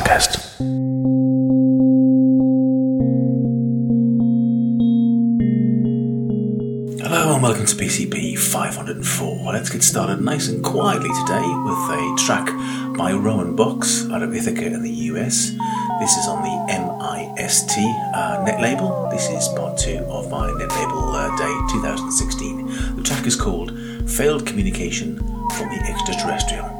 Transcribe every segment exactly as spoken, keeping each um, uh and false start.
contest. Hello and welcome to P C P five oh four. Let's get started nice and quietly today with a track by Rowan Box out of Ithaca in the U S. This is on the M I S T uh, net label. This is part two of my net label uh, day twenty sixteen. The track is called Failed Communication from the Extraterrestrial.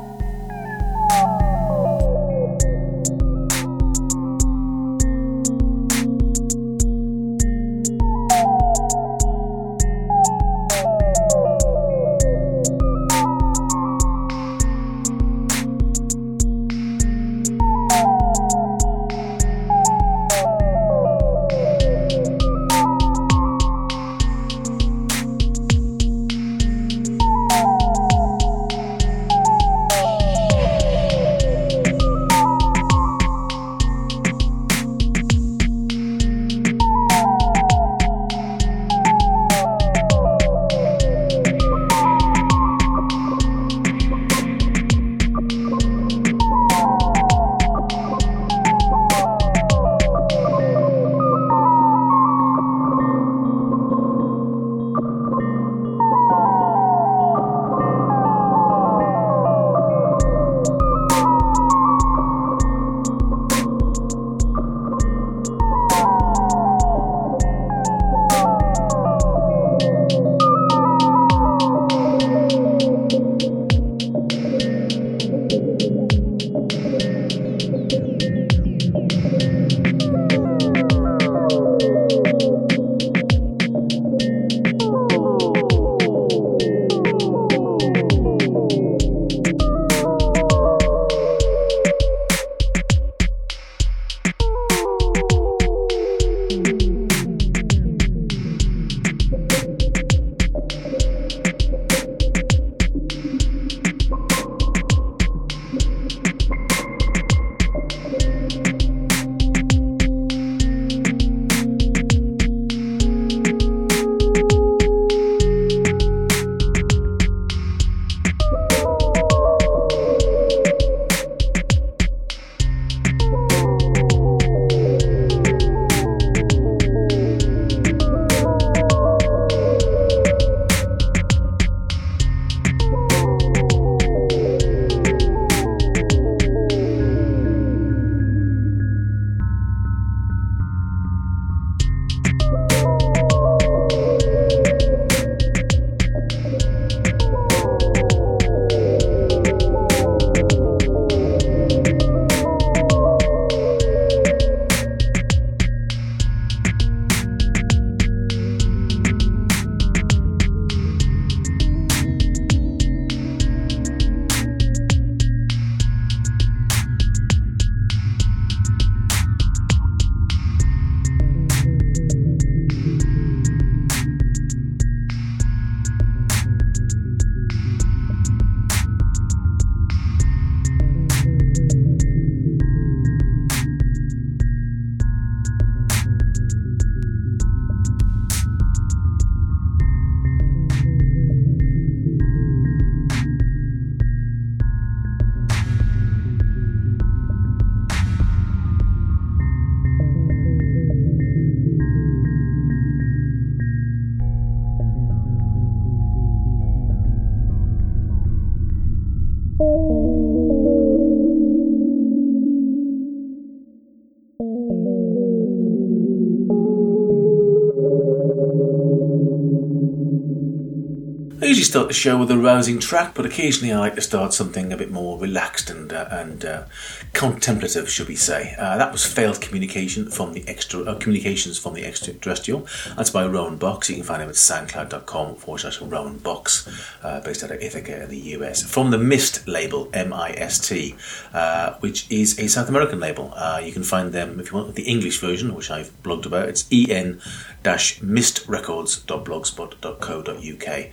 I usually start the show with a rousing track, but occasionally I like to start something a bit more relaxed and uh, and uh, contemplative, should we say. Uh, that was Failed Communication from the extra uh, Communications from the Extraterrestrial. That's by Rowan Box. You can find him at soundcloud.com forward slash Rowan Box, uh, based out of Ithaca in the U S. From the Mist label, M I S T, uh, which is a South American label. Uh, you can find them, if you want the English version, which I've blogged about, it's en mist records dot blogspot dot co dot uk. Uh,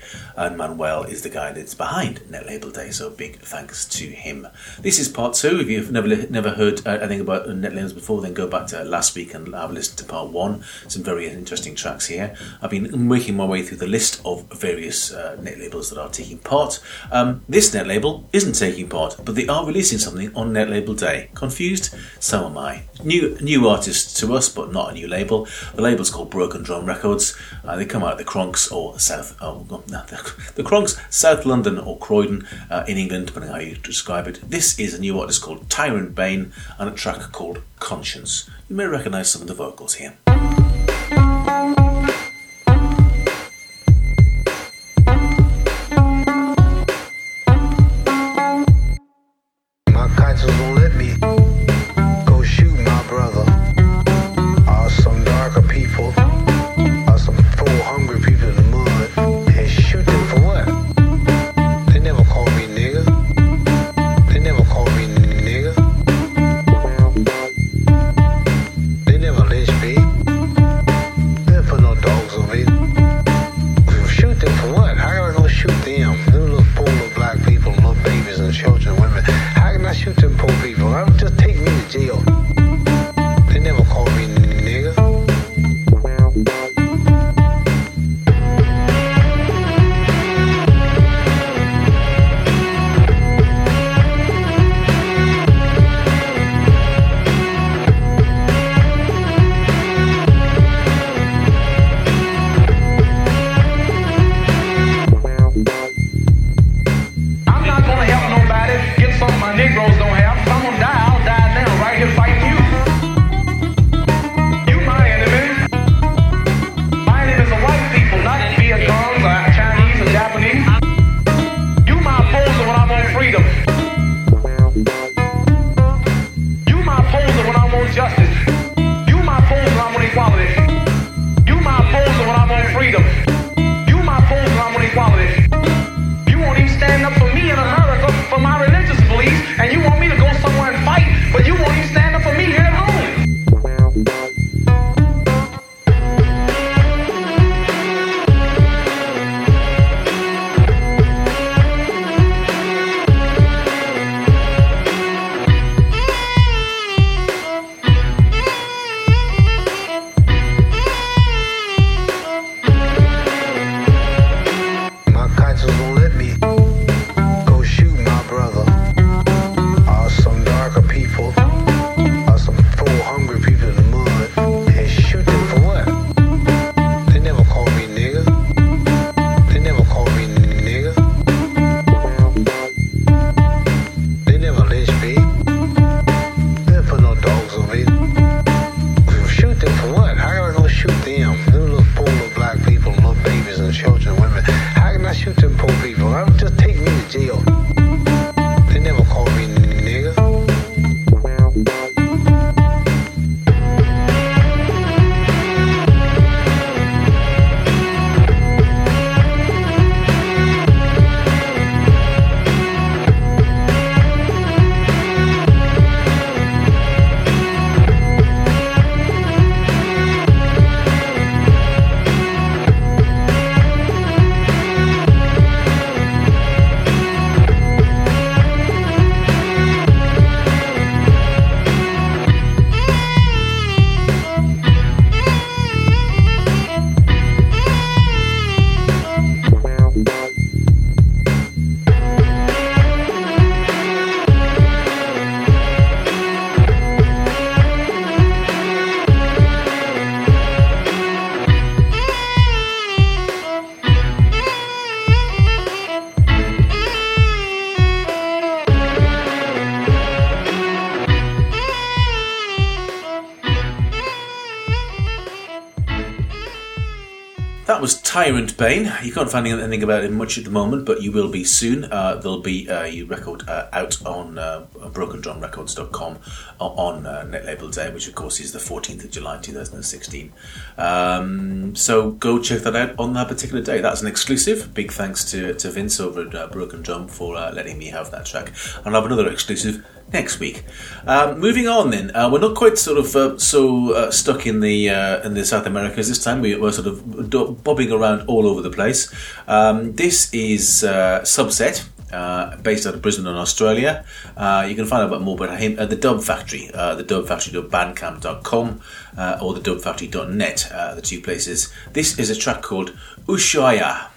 and Manuel is the guy that's behind Net Label Day, so big thanks to him. This is part two. If you've never never heard uh, anything about Net Labels before, then go back to last week and have a listen to part one. Some very interesting tracks here. I've been making my way through the list of various uh, net labels that are taking part. Um, this net label isn't taking part, but they are releasing something on Net Label Day. Confused? So am I. New new artist to us, but not a new label. The label's called Broken Drum Records. Uh, they come out of the Cronks or South, oh, no, the, the Cronks, South London or Croydon uh, in England, depending on how you describe it. This is a new artist called Tyrant Bane and a track called Conscience. You may recognise some of the vocals here. That was Tyrant Bane. You can't find anything about him much at the moment, but you will be soon. Uh, there'll be a record uh, out on uh, broken drum records dot com on uh, Net Label Day, which of course is the fourteenth of July twenty sixteen. Um, so go check that out on that particular day. That's an exclusive. Big thanks to, to Vince over at uh, Broken Drum for uh, letting me have that track. And I'll have another exclusive next week. Um, moving on, then, uh, we're not quite sort of uh, so uh, stuck in the uh, in the South Americas this time. We, we're sort of do- bobbing around all over the place. Um, this is uh, Subset. Uh, based out of Brisbane in Australia. Uh, you can find out about more about him at the Dub Factory, uh, the dub factory dot bandcamp dot com uh, or the dub factory dot net, uh, the two places. This is a track called Ushuaia.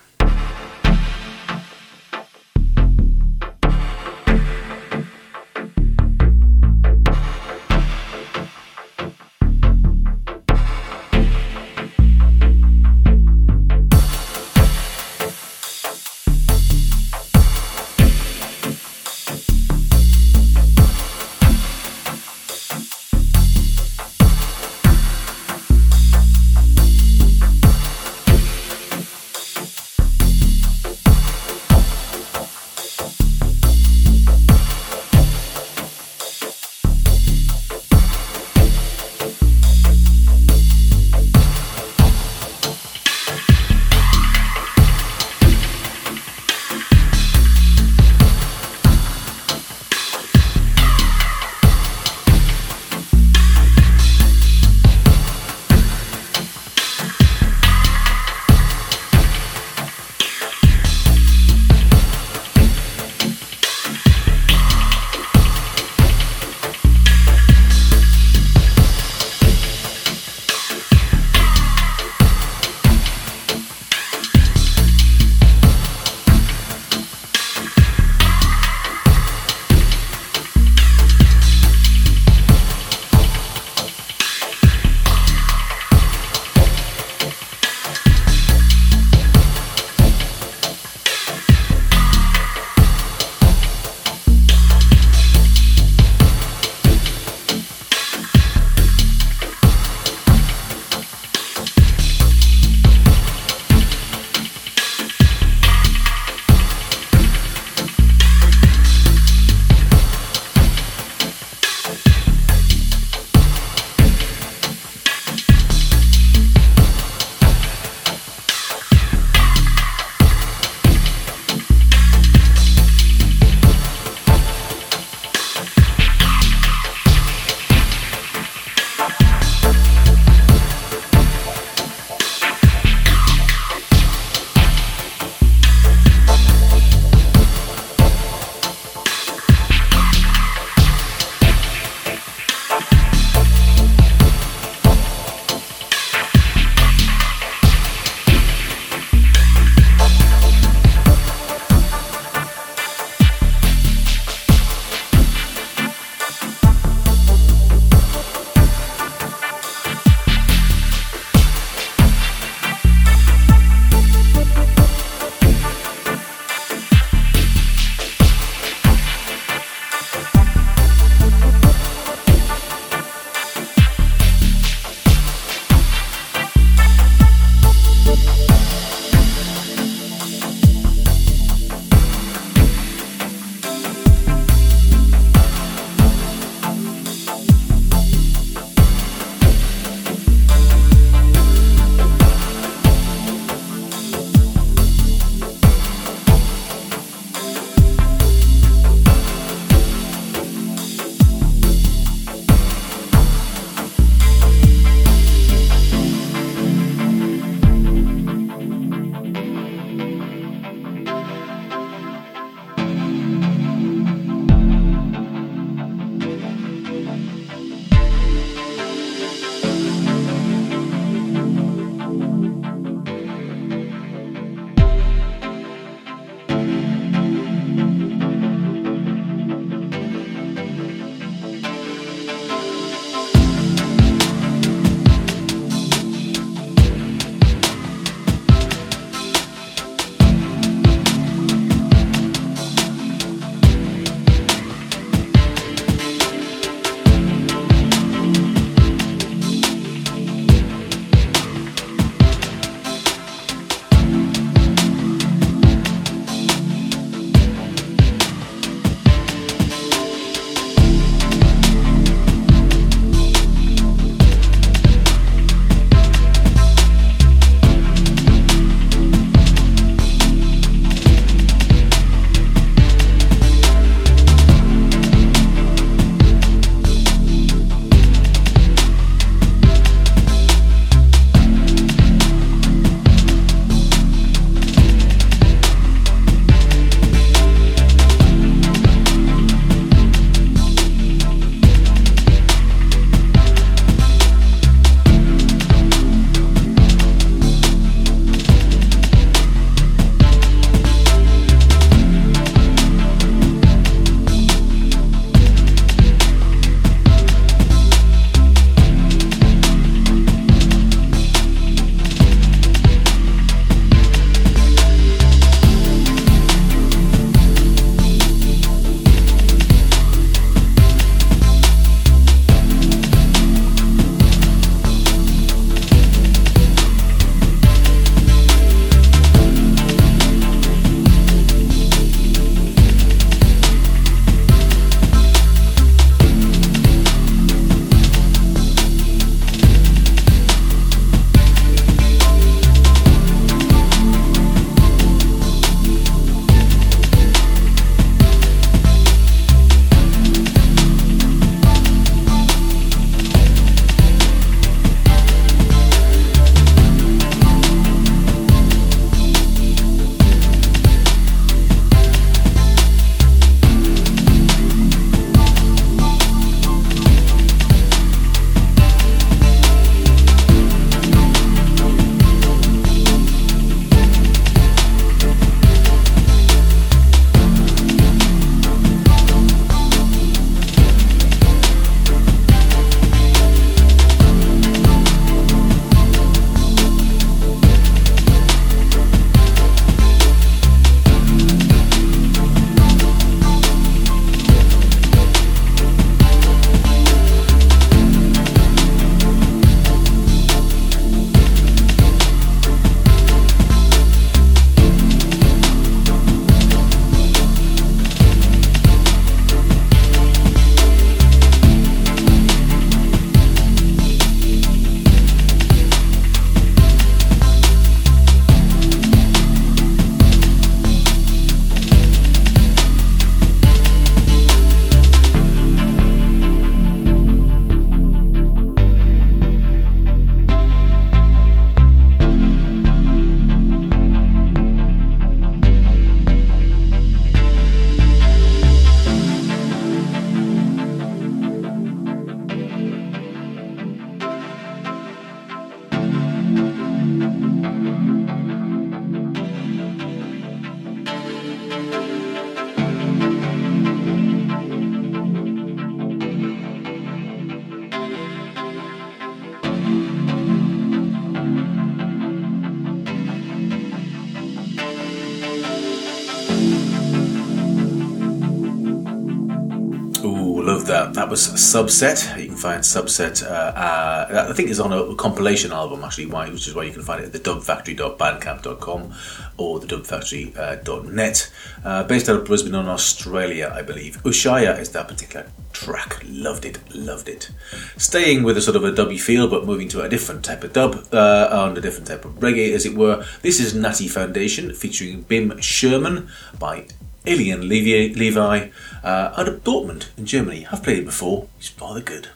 that was Subset. You can find Subset, uh, uh, I think it's on a compilation album actually, which is why you can find it at the dub factory dot bandcamp dot com or the dub factory dot net. Uh, based out of Brisbane in Australia, I believe. Ushaya is that particular track. Loved it, loved it. Staying with a sort of a dubby feel, but moving to a different type of dub, uh, and a different type of reggae, as it were. This is Natty Foundation, featuring Bim Sherman by Alien Levi, Levi uh, out of Dortmund in Germany. I've played it before. It's rather good.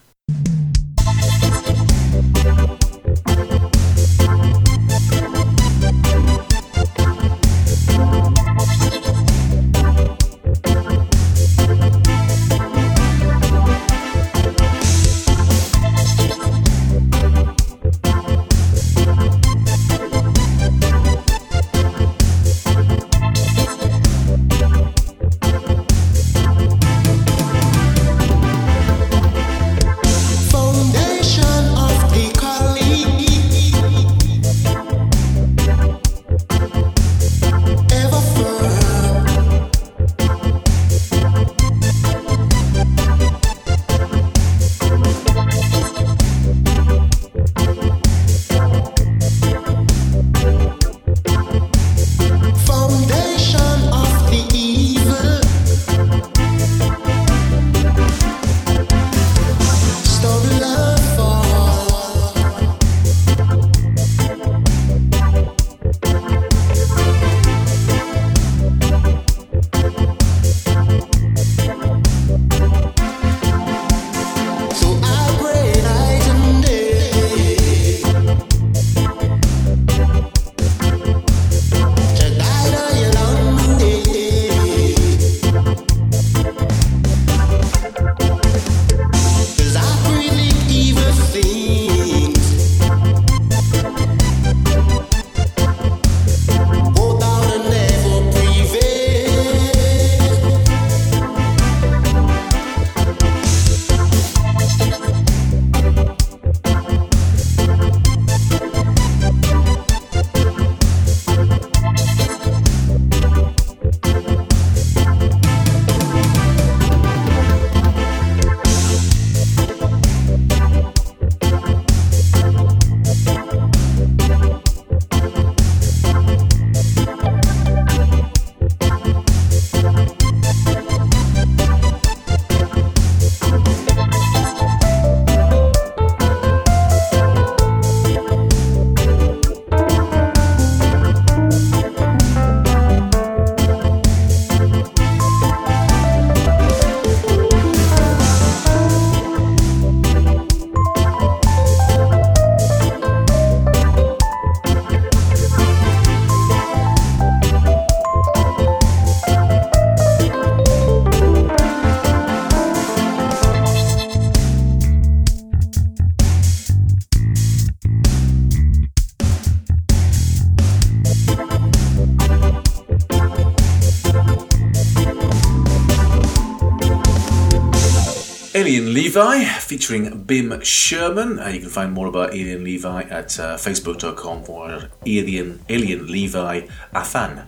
Alien Levi featuring Bim Sherman. Uh, you can find more about Alien Levi at uh, facebook dot com for Alien, Alien Levi Afan.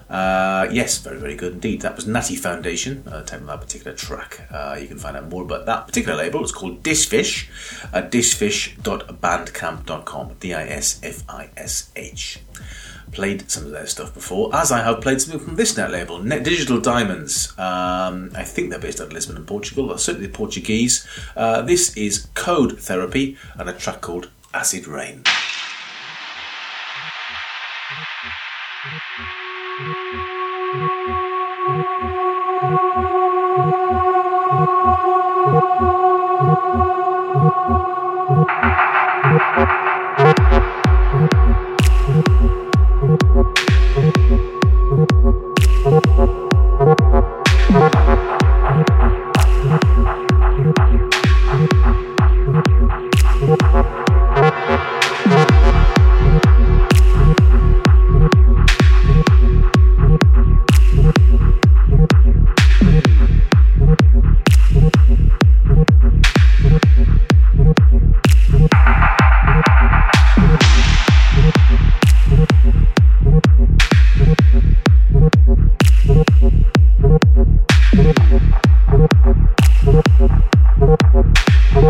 Uh, yes, very, very good indeed. That was Natty Foundation, uh, taking that particular track. Uh, you can find out more about that particular label. It's called Disfish at disfish dot bandcamp dot com. D I S F I S H. Played some of their stuff before, as I have played something from this net label, Net Digital Diamonds. Um, I think they're based out of Lisbon in Portugal, or certainly Portuguese. Uh, this is Code Therapy and a track called Acid Rain.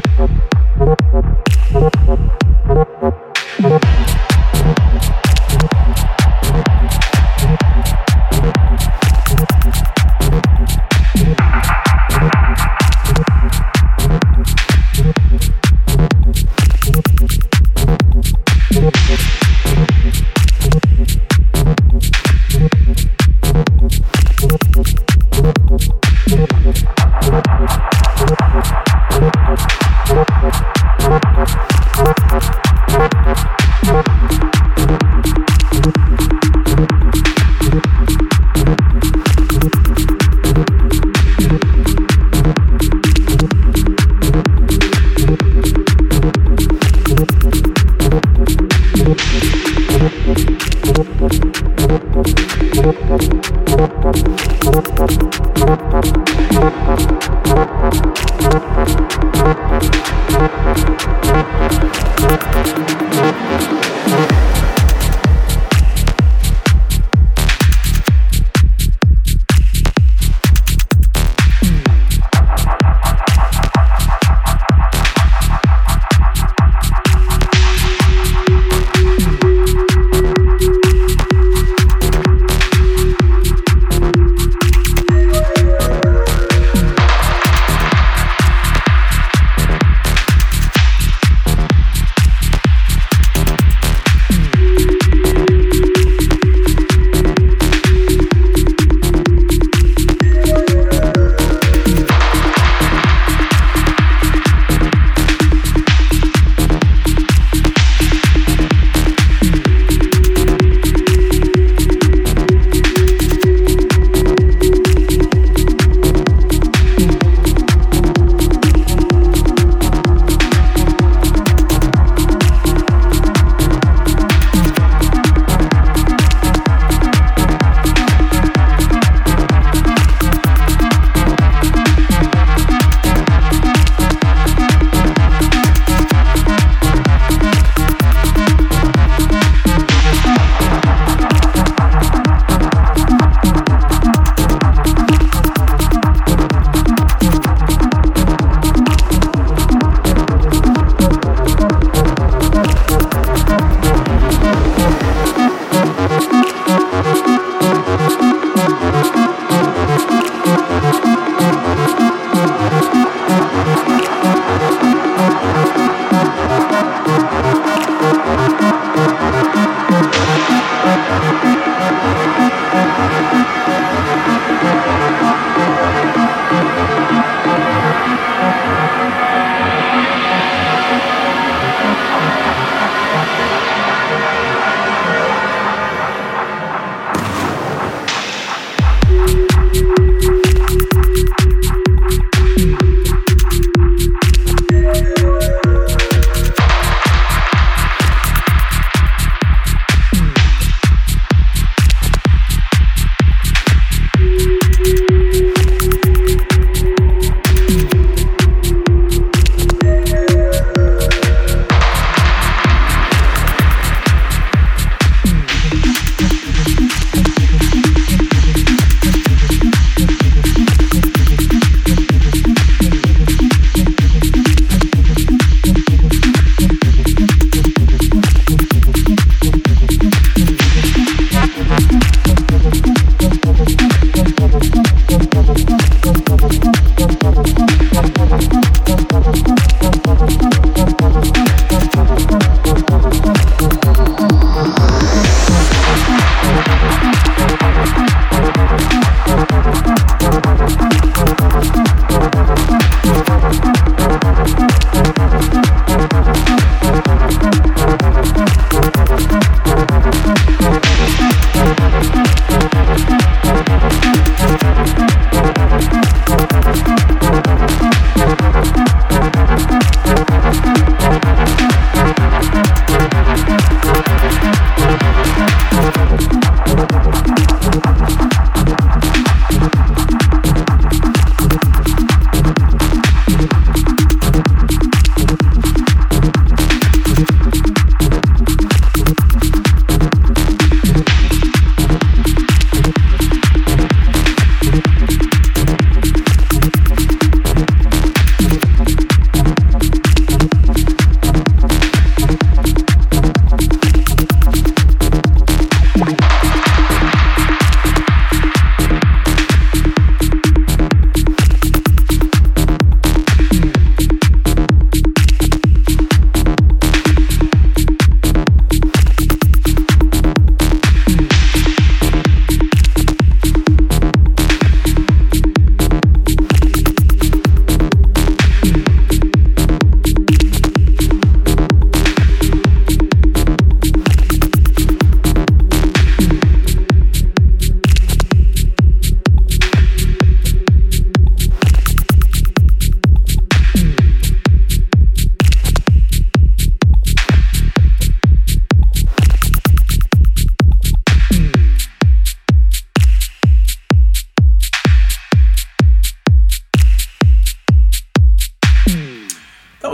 We'll be right back.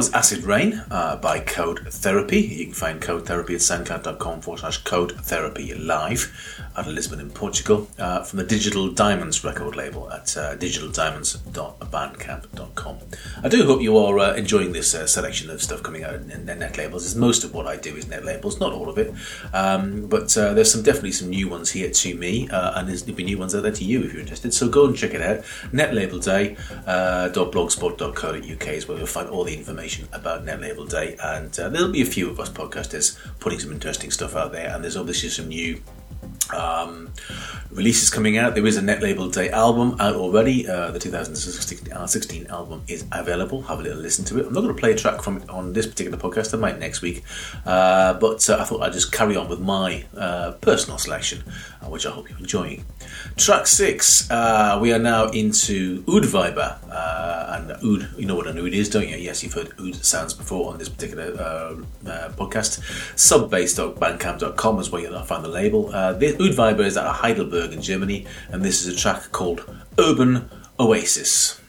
was Acid Rain uh, by Code Therapy. You can find Code Therapy at soundcloud.com forward slash Code Therapy live out of Lisbon in Portugal uh, from the Digital Diamonds record label at uh, digital diamonds dot bandcamp dot com. I do hope you are uh, enjoying this uh, selection of stuff coming out in, in net labels. As most of what I do is net labels, not all of it, um, but uh, there's some definitely some new ones here to me, uh, and there's there'll be new ones out there to you if you're interested. So go and check it out. netlabel day dot blogspot dot co dot uk is where you'll find all the information about Netlabel Day, and uh, there'll be a few of us podcasters putting some interesting stuff out there, and there's obviously some new um, releases coming out. There is a Netlabel Day album out already. Uh, the two thousand sixteen album is available. Have a little listen to it. I'm not going to play a track from it on this particular podcast. I might next week, uh, but uh, I thought I'd just carry on with my uh, personal selection, uh, which I hope you're enjoying. Track six, uh, we are now into Oud Viber, uh, and Oud, you know what an Oud is, don't you? Yes, you've heard Oud sounds before on this particular uh, uh, podcast. subbase dot bandcamp dot com is where you'll find the label. Uh, this, Oud Viber is out of Heidelberg in Germany, and this is a track called Urban Oasis.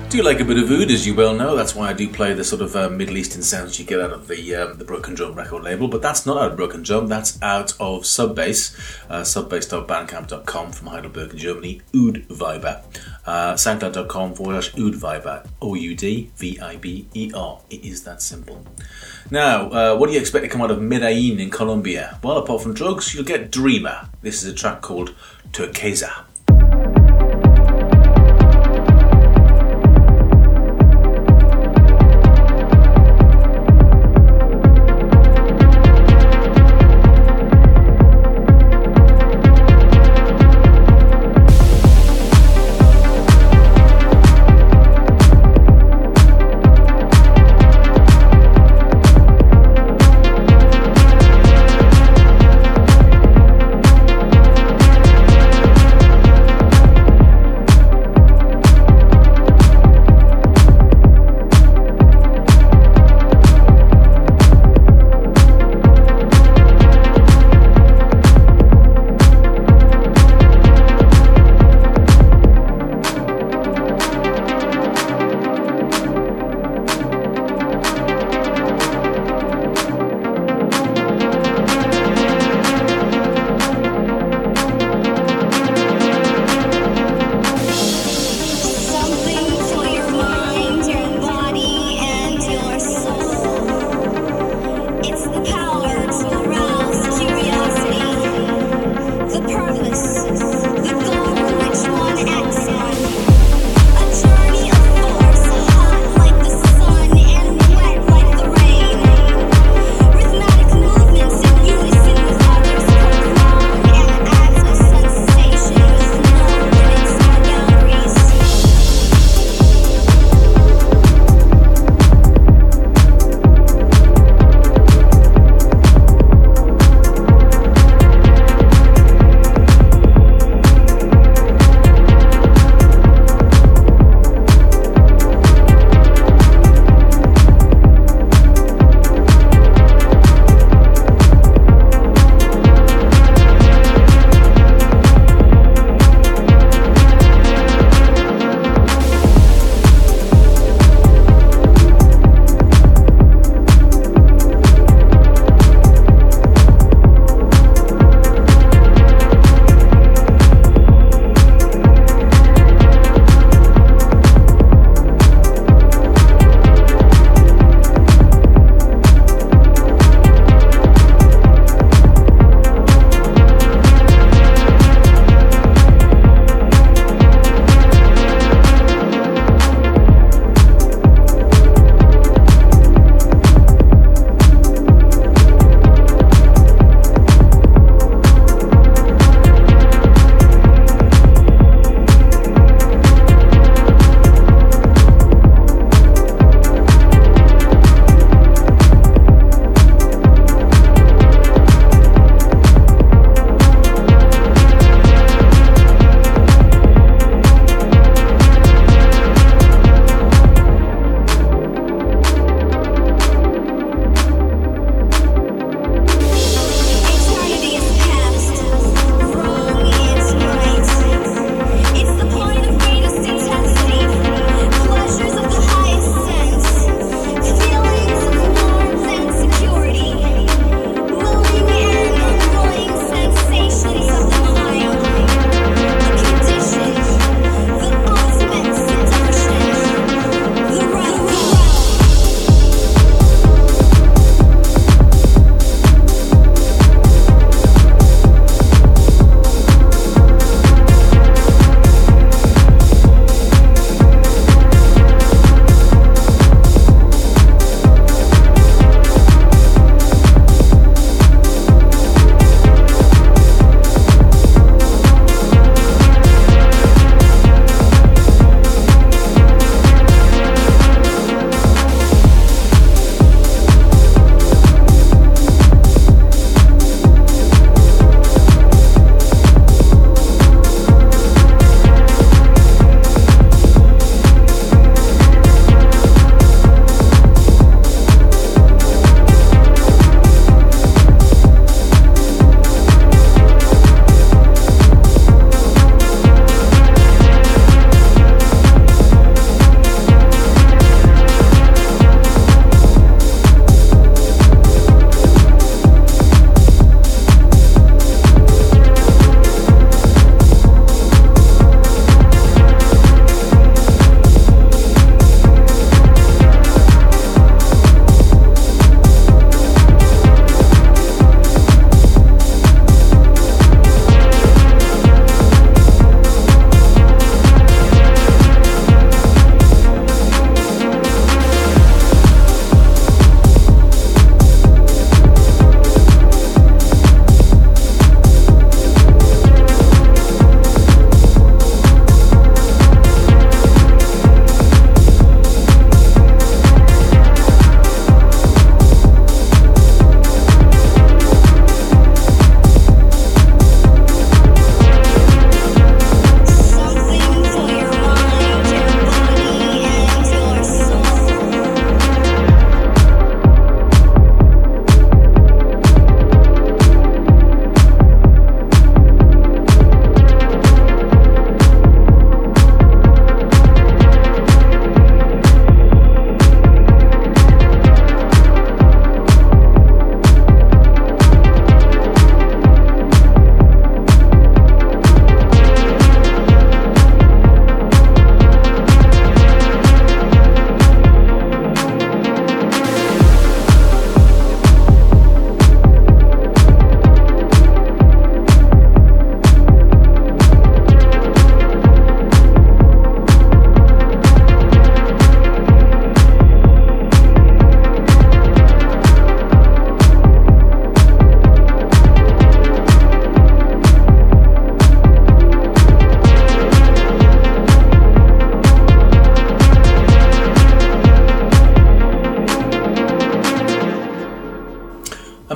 do like a bit of oud, as you well know. That's why I do play the sort of uh, Middle Eastern sounds you get out of the um, the Broken Drum record label. But that's not out of Broken Drum. That's out of Subbase, uh, subbase dot bandcamp dot com from Heidelberg, Germany. Oud Viber, uh, soundcloud dot com forward slash Oud Viber, O U D V I B E R. It is that simple. Now, uh, what do you expect to come out of Medellin in Colombia? Well, apart from drugs, you'll get Dreamer. This is a track called Turquesa.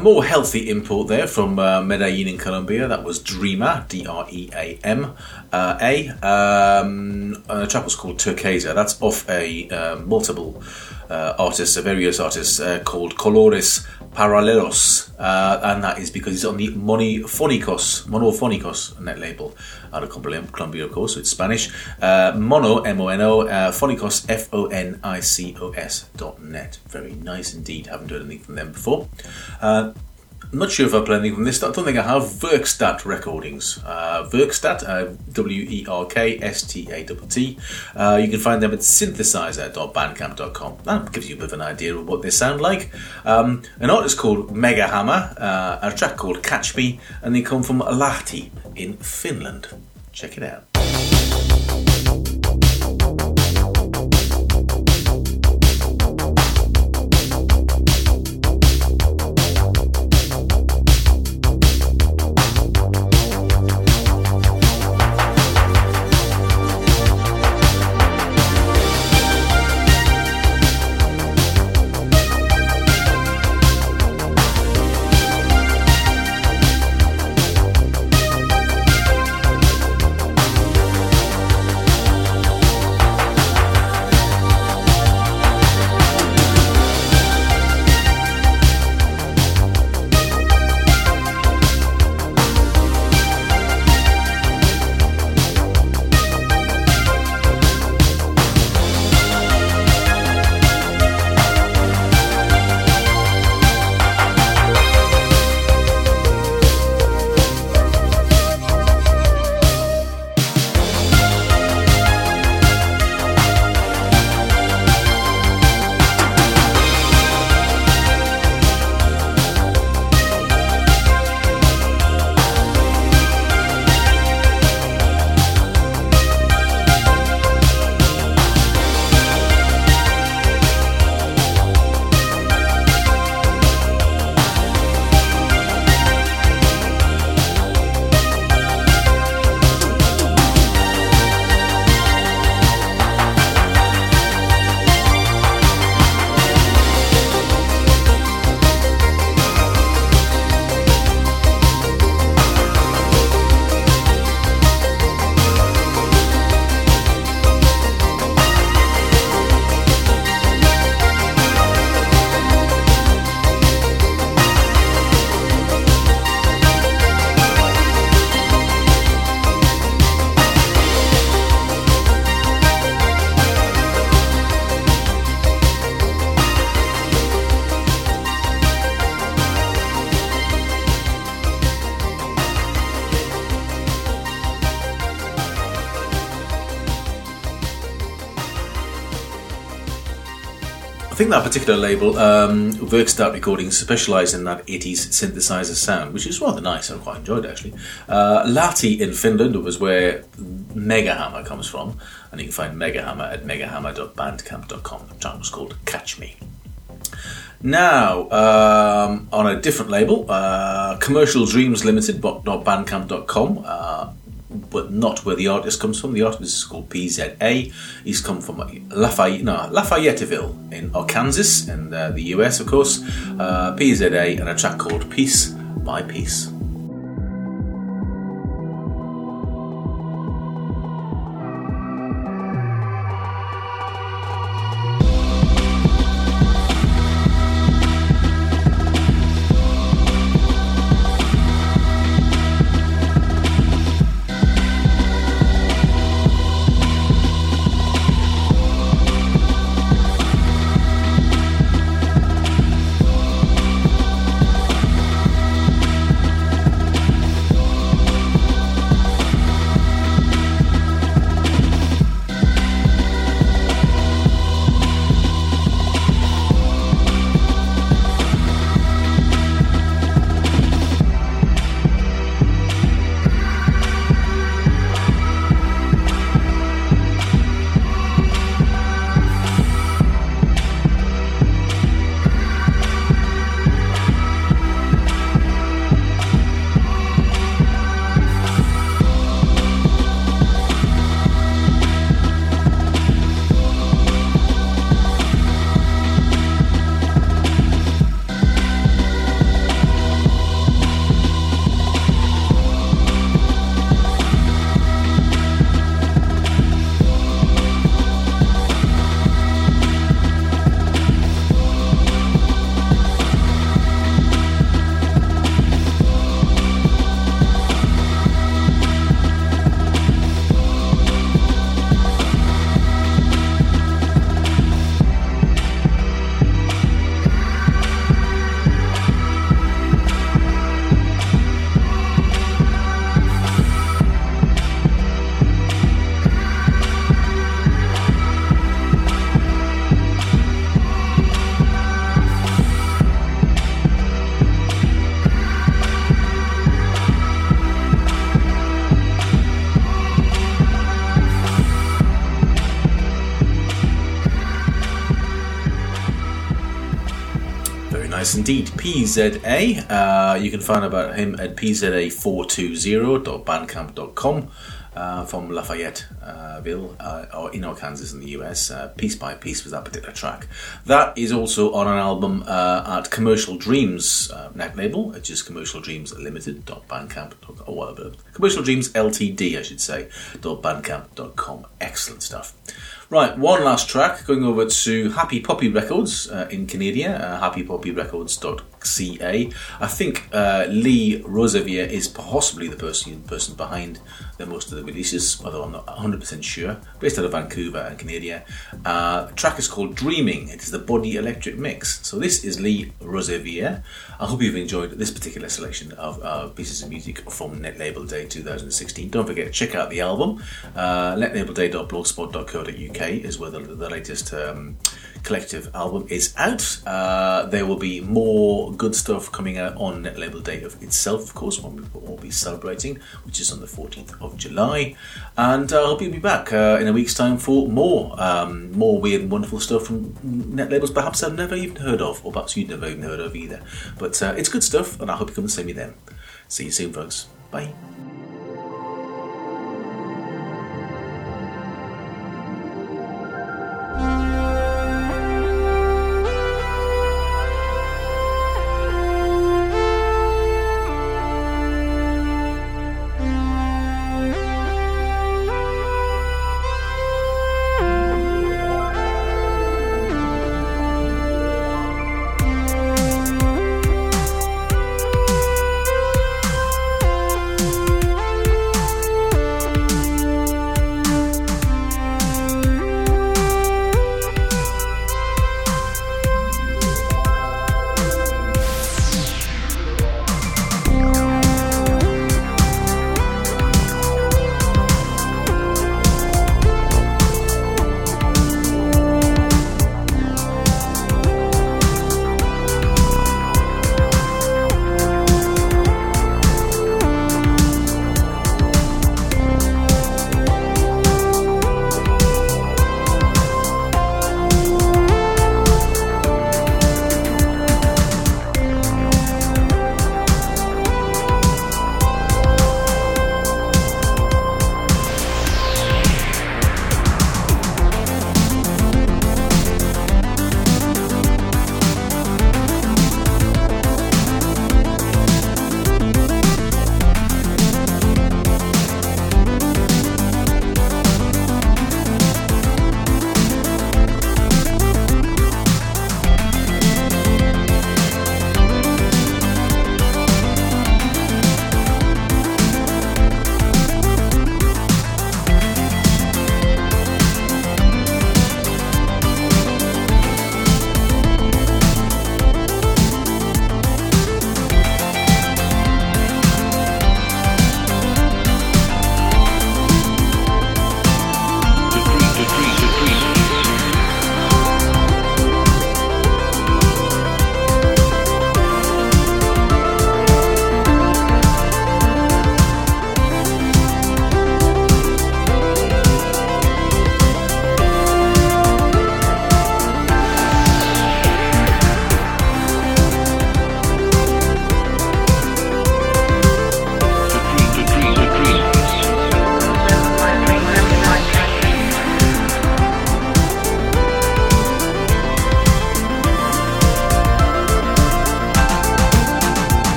more healthy import there from uh, Medellin in Colombia. That was Dreama, D R E A M uh, A. Um, a track was called Turquesa. That's off a uh, multiple uh, artists, uh, various artists uh, called Colores Paralelos, uh, and that is because it's on the Monofonicos, Monofonicos net label out of Colombia, of course, so it's Spanish. Uh, Mono, M O N O, uh, Fonicos, F O N I C O S dot net. Very nice indeed. Haven't heard anything from them before. Uh, I'm not sure if I play anything from this. I don't think I have. Werkstatt Recordings. Uh, Werkstatt, uh, W E R K S T A T T. Uh, you can find them at synthesizer dot bandcamp dot com. That gives you a bit of an idea of what they sound like. Um, an artist called Mega Hammer, uh, a track called Catch Me, and they come from Lahti in Finland. Check it out. I think that particular label, um, Werkstatt Recordings, specialised in that eighties synthesizer sound, which is rather nice. I quite enjoyed it, actually. Uh, Lahti in Finland was where Mega Hammer comes from, and you can find Mega Hammer at megahammer dot bandcamp dot com. The track was called Catch Me. Now, um, on a different label, uh, Commercial Dreams Limited dot bandcamp dot com, uh, but not where the artist comes from. The artist is called P Z A. He's come from Lafayette, no, Lafayetteville in Arkansas, in uh, the U S, of course. Uh, P Z A and a track called Piece by Piece. Yes, indeed. P Z A. Uh, you can find out about him at p z a four two zero dot bandcamp dot com. Uh, from Lafayetteville, uh, or in Arkansas in the U S, uh, piece by piece was that particular track. That is also on an album uh, at Commercial Dreams uh, net label, which is commercial dreams limited dot bandcamp dot com, or whatever, Commercial Dreams Ltd, I should say, .bandcamp dot com. Excellent stuff. Right, one last track, going over to Happy Poppy Records uh, in Canada, uh, happy poppy records dot c a. I think uh, Lee Rosevier is possibly the person person behind the most of the releases, although I'm not one hundred percent sure. Based out of Vancouver and Canada. Uh, the track is called Dreaming. It is the Body Electric Mix. So this is Lee Rosevier. I hope you've enjoyed this particular selection of uh, pieces of music from Net Label Day twenty sixteen. Don't forget to check out the album. Uh, net label day dot blogspot dot co dot u k is where the, the latest um, collective album is out. Uh, there will be more good stuff coming out on Net Label Day of itself, of course, one we will be celebrating, which is on the fourteenth of July. And uh, I hope you'll be back uh, in a week's time for more um, more weird and wonderful stuff from net labels perhaps I've never even heard of, or perhaps you've never even heard of either. But uh, it's good stuff, and I hope you come and see me then. See you soon, folks. Bye.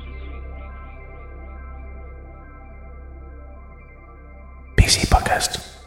P C Podcast.